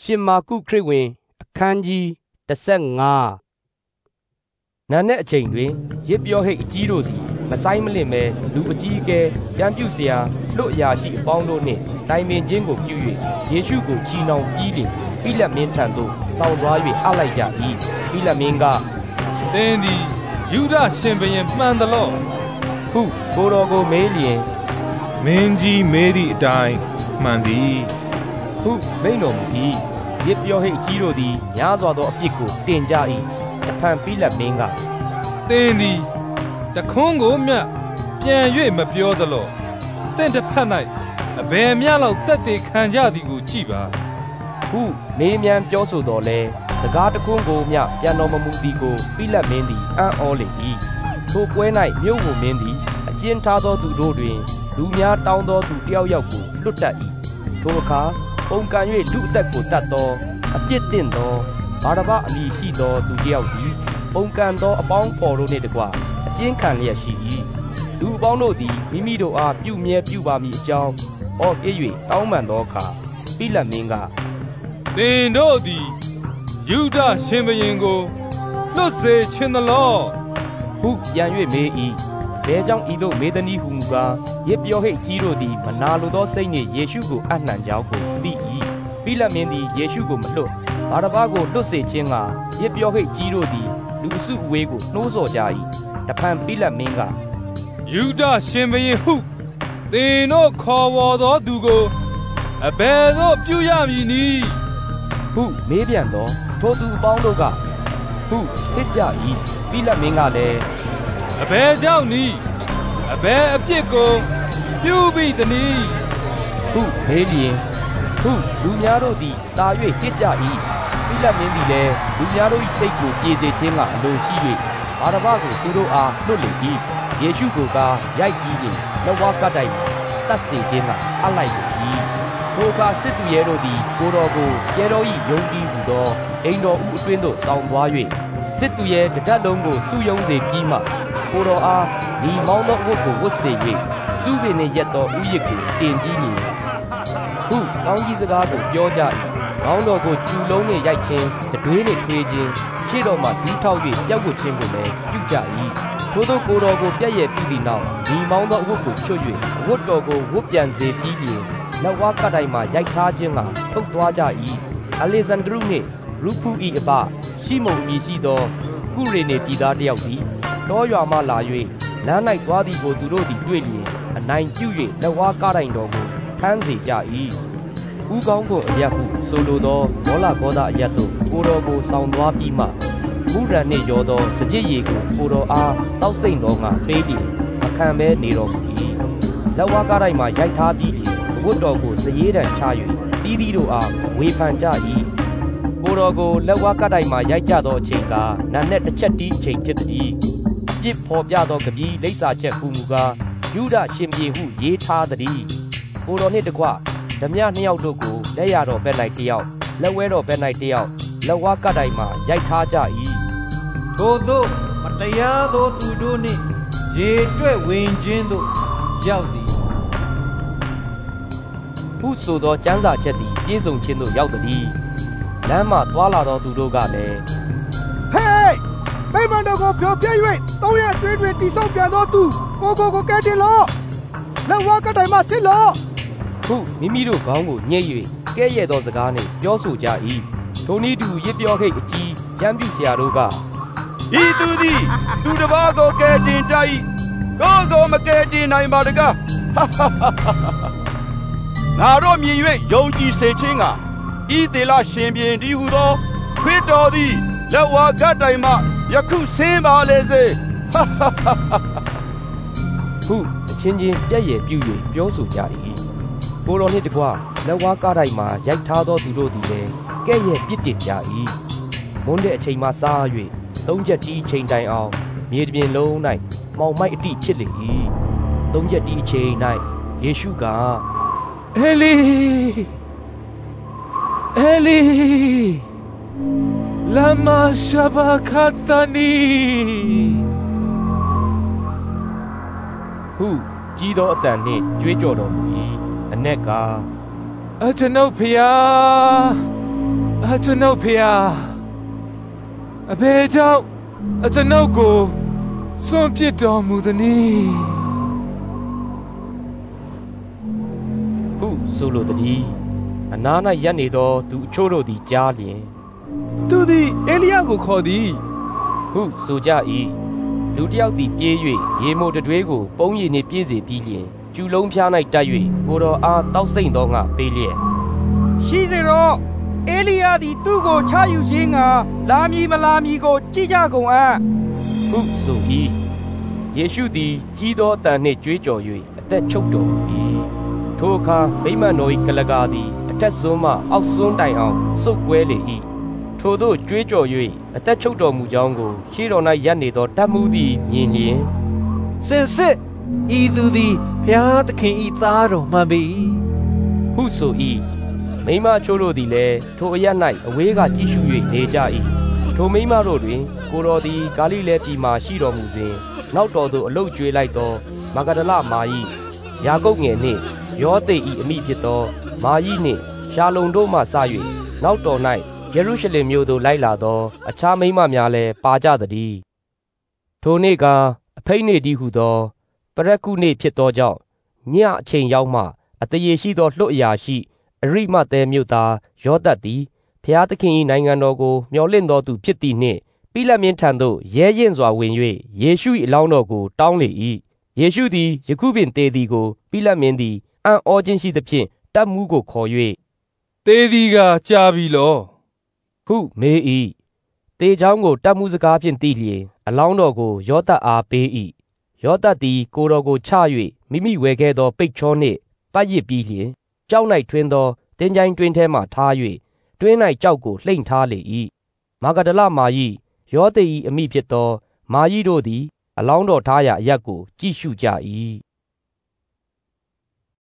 ရှင်မာကုခရစ်ဝင်အခန်းကြီး15နာနဲ့အချိန်တွင်ရစ်ပြောဟိတ်အကြီးတို့စီမဆိုင်မလင့်ပဲလူအကြီးအကဲကျမ်းပြုဆရာလွတ်အရာရှိအပေါင်းတို့နှင့်တိုင်ပင်ခြင်းကိုပြု၍ယေရှုကိုချီနှောင်ပြီးလျှင်ပိလတ်မင်းထံသို့ဆောင်သွား၍အပ်လိုက်ကြ၏ပိလတ်မင်းကသင်သည်ယူဒရှင်ဘုရင်မှန်သလောဟုကိုတော်ကိုမေးလျင်မင်းကြီးမေးသည့်အတိုင်းမှန်သည်ဟုမိန့်တော်မူ၏ရစ်ပြောဟိတ်အကြီးတို့သည်များစွာသောအပြစ်ကိုတင်ကြ၏တဖန်ပိလတ်မင်းကသင်သည်တခွန်းကိုမျှပြန်၍မပြောသလောသင်တစ်ဖက်၌အဘယ်မျှလောက်တက်တည်ခံကြသည်ကိုကြည့်ပါဟုမေးမြန်းပြောဆိုတော်လဲစကားတခွန်းကိုမျှပြန်တော်မမူသည်ကိုပိလတ်မင်းသည်အံ့ဩလေ၏ထိုပွဲ၌မြို့ကိုမင်းသည်အကျဉ်းထားသောသူတို့တွင်လူများတောင်းသောသူတယောက်ယောက်ကိုလွတ်တတ်၏ထိုအခါပုံကံ၍လူအသက်ကိုတတ်သောအပြစ်တင်သောဗာရဗအမည်ရှိသောသူတယောက်သည်ပုံကံသောအပေါင်းဖော်တို့နှင့်တကွအကျဉ်းခံလျက်ရှိ၏လူအပေါင်းတို့သည်မိမိတို့အားပြုမြဲပြုပါမည်အကြောင်းဟောပြ၍တောင်းပန်သောအခါပိလတ်မင်းကသင်တို့သည်ယူဒရှင်ဘုရင်ကိုလွတ်စေချင်သလောဟုပြန်၍မေး၏ဘယ်ကြောင့်ဤသို့မေးသနည်းဟုမူကားရစ်ပြောဟိတ်ကြီးတို့သည်မနာလိုသောစိတ်နှင့်ယေရှုကိုအနှံကြောင်းကိုသိ၏ပိလတ်မင်းသည်ယေရှုကိုမလွတ်ဗာရဗကိုလွတ်စေခြင်းကရစ်ပြောဟိတ်ကြီးတို့သည်လူအစုအဝေးကိုနှိုးဆော်ကြ၏တဖန်ပိလတ်မင်းကယူဒရှင်ဘုရင်ဟုသင်တို့ခေါ်ဝေါ်သောသူကိုအဘယ်သို့ပြုရမည်နည်းဟုမေးပြန်သောထိုသူအပေါင်းတို့ကဟုဟစ်ကြ၏ပိလတ်မင်းကလည်းအဘယ်ကြောင့်နည်းအဘယ်အပြစ်ကိုပြုပြီသနည်းဟုမေးလျင်ဟုလူများတို့သည်တာ၍ဟစ်ကြ၏ပိလတ်မင်းသည်လည်းလူများတို့၏စိတ်ကိုပြေစေခြင်းကအလိုရှိ၍ဗာရဗကိုသူတို့အားလွတ်လေ၏ယေရှုကိုကရိုက်ပြီးလျှင်လက်ဝါးကပ်တိုင်တတ်စေခြင်းကအပ်လိုက်၏ထိုအခါစစ်သူရဲတို့သည်ကိုတော်ကိုရဲတော်၏ယုံကြည်ဟူသောအိမ်တော်ဦးအတွင်းသို့ဆောင်သွား၍စစ်သူရဲတစ်တပ်လုံးကိုစုယုံစေပြီးမှကိုတော်အားဒီမောင်းသောအဝတ်ကိုဝတ်စေ၍စူးပင်နှင့်ရက်သောဥယျာဉ်ကိုတင်ပြီးမည်ဟုကောင်းကြီးစကားကိုပြောကြ၏ခေါင်းတော်ကိုကျူလုံးနှင့်ရိုက်ခြင်းတတွေးနှင့်ထွေးခြင်းရှေ့တော်မှဒီထောက်၍ပြောက်ဝတ်ခြင်းကိုလည်းပြုကြ၏ထို့သောကိုတော်ကိုပြည့်ရပြီးသည့်နောက်ဒီမောင်းသောအဝတ်ကိုချွတ်၍အဝတ်တော်ကိုဝတ်ပြန်စေပြီးလျှင်လက်ဝါးကပ်တိုင်မှရိုက်ထားခြင်းကထုတ်သွားကြ၏အလေဇန္ဒရုနှင့်ရူဖူ၏အဘရှိမုန်အမည်ရှိသောကုရေနေပြည်သားတယောက်သည်တောရွာမှလာ၍လမ်း၌သွားသည်ကိုသူတို့သည်တွေ့လျင်အနိုင်ပြု၍လက်ဝါးကားတိုင်တော်ကိုထမ်းစေကြ၏ဥကောင်းကိုအရက်ဟုဆိုလိုသောမောလဂောဒအရက်သို့ကိုတော်ကိုဆောင်သွားပြီးမှမူရန်နှင့်ရောသောစကြစ်ရည်ကိုကိုတော်အားတောက်စိမ့်တော်ငါပေးလျင်အခမ်းပဲနေတော်မူ၏လက်ဝါးကားတိုင်မှရိုက်ထားပြီးလျင်ဝတ်တော်ကိုစရေးတံချ၍တီးတီးတို့အားဝေဖန်ကြ၏ကိုတော်ကိုလက်ဝါးကားတိုင်မှရိုက်ကြသောအချိန်ကနတ်နဲ့တစ်ချက်တီးအချိန်ဖြစ်သည်ပြစ်ဖော်ပြသောကပီးလိပ်စာချက်ဟူမူကားယူဒရှင်ပြေဟုရေးထားသည်ကိုတော်နှင့်တကွဓမြနှစ်ယောက်တို့ကိုလက်ရတော်ဘက်၌တယောက်လက်ဝဲတော်ဘက်၌တယောက်လက်ဝါးကပ်တိုင်မှရိုက်ထားကြ၏ထို့သောမတရားသောသူတို့နှင့်ရေတွက်ဝင်ခြင်းသို့ရောက်သည်ဟုဆိုသောကျမ်းစာချက်သည်ပြည့်စုံခြင်းသို့ရောက်သည်လမ်းမှသွားလာသောသူတို့ကလည်းဟေးမိမ္မာတော်ကိုဖြောပြ၍3ရက်အတွင်းတွင်တိဆောက်ပြန်သောသူကိုကဲတင်လော့လက်ဝါးကပ်တိုင်မှဆစ်လော့ဟုမိမိတို့ခေါင်းကိုညှိ၍ကဲ့ရဲ့သောစကားနှင့်ပြောဆိုကြ၏ထိုနည်းတူရစ်ပြောဟိတ်အကြီးကျမ်းပြုဆရာတို့ကဤသူသည်သူတစ်ပါးကိုကဲတင်တတ်၏ကိုမကဲတင်နိုင်ပါတကားငါတို့မြင်၍ယုံကြည်စေခြင်းကဤသေလရှင်ပြန်ဒီဟုသောခရစ်တော်သည်လက်ဝါးကပ်တိုင်မှယခုဆင်းပါလေစေဟုအချင်းချင်းပြည့်ရပြု၍ပြောဆိုကြ၏ကိုတော်နှင့်တကွလက်ဝါးကားတိုင်မှရိုက်ထားသောသူတို့သည်လည်းကဲ့ရဲ့ပြစ်တင်ကြ၏မွန်းတဲ့အချိန်မှစား၍3ချက်တီးချိန်တိုင်အောင်မြေပြင်လုံး၌မောင်မိုက်အတိဖြစ်လေ၏3ချက်တီးအချိန်၌ယေရှုကအေလီလာမာရှာဘာခါသနီဟုကြီးသောအတန်နှင့်ကြွေးကြော်တော်မူ၏အနက်ကကျွန်ုပ်ဖျားကျွန်ုပ်ဖေဟာအဘယ်ကြောင့်ကျွန်ုပ်ကိုစွန့်ပစ်တော်မူသနည်းဟုဆိုလိုသည်အနား၌ရပ်နေသောသူအချို့တို့သည်ကြားလျင်သူသည်အေလိယကိုခေါ်သည်ဟုဆိုကြ၏လူတစ်ယောက်သည်ပြေး၍ရေမိုတတွေးကိုပုံးရည်နှင့်ပြည့်စေပြီးလျင်ကျူလုံးဖျား၌တက်၍ကိုတော်အားတောက်ဆိတ်သောငါပေးလျက်ရှိစေတော့အေလိယသည်သူ့ကိုချယူခြင်းငါလာမည်မလာမည်ကိုကြည့်ကြကုန်အံ့ဟုဆို၏ယေရှုသည်ကြီးသောအသံနှင့်ကြွေးကြော်၍အသက်ချုပ်တော်မူ၏ထိုအခါဗိမာန်တော်၏ကလကာသည်အထက်စွန်းမှအောက်စွန်းတိုင်အောင်စုပ်ကွဲလေ၏ထိုသို့ကြွေးကြော်၍အသက်ချုပ်တော်မူကြောင်းကိုရှေ့တော်၌ရပ်နေသောတပ်မှူးသည်မြင်လျင်စင်စစ်ဤသူသည်ဘုရားသခင်၏သားတော်မှန်ပေ၏ဟုဆို၏မိန်းမချို့တို့သည်လည်းထိုအရပ်၌အဝေးကကြည့်ရှု၍နေကြ၏ထိုမိန်းမတို့တွင်ကိုတော်သည်ဂါလိလဲပြည်မှရှိတော်မူစဉ်နောက်တော်သို့အလုတ်ကျွေးလိုက်သောမဂဒလမာရိယာကုပ်ငယ်နှင့်ယောသေ၏အမိဖြစ်သောမာရိနှင့်ရှာလုံတို့မှစ၍နောက်တော်၌ယေရုရှလင်မြို့သို့လိုက်လာသောအခြားမိန်းမများလည်းပါကြသည်ထိုနေ့ကအဖိတ်နေ့တည်းဟုသောပရက်ကုနေ့ဖြစ်သောကြောင့်ညအချိန်ရောက်မှအတရေရှိသောလွှတ်အရာရှိအရိမသဲမြို့သားယောသတ်သည်ဖျားသခင်၏နိုင်ငံတော်ကိုမျှော်လင့်တော်သူဖြစ်သည်နှင့်ပိလတ်မင်းထံသို့ရဲရင့်စွာဝင်၍ယေရှု၏အလောင်းတော်ကိုတောင်းလေ၏ယေရှုသည်ယခုပင်သေသည်ကိုပိလတ်မင်းသည်အံ့ဩခြင်းရှိသဖြင့်တပ်မှူးကိုခေါ်၍သေသည်ကကြာပြီလောဟုမေး၏သေချောင်းကိုတပ်မှူးစကားဖြင့်သိလျင်အလောင်းတော်ကိုယောသတ်အားပေး၏ယောသတ်သည်ကိုယ်တော်ကိုချ၍မိမိဝယ်ခဲ့သောပိတ်ချောနှင့်ပတ်ရစ်ပြီးလျင်ကြောက်၌ထွင်းသောတင်းကြိုင်းတွင်းထဲမှထား၍တွင်း၌ကြောက်ကိုလှိမ့်ထားလေ၏မဂဒလမာရိယောသေ၏အမိဖြစ်သောမာရိတို့သည်အလောင်းတော်ထားရာအရပ်ကိုကြည့်ရှုကြ၏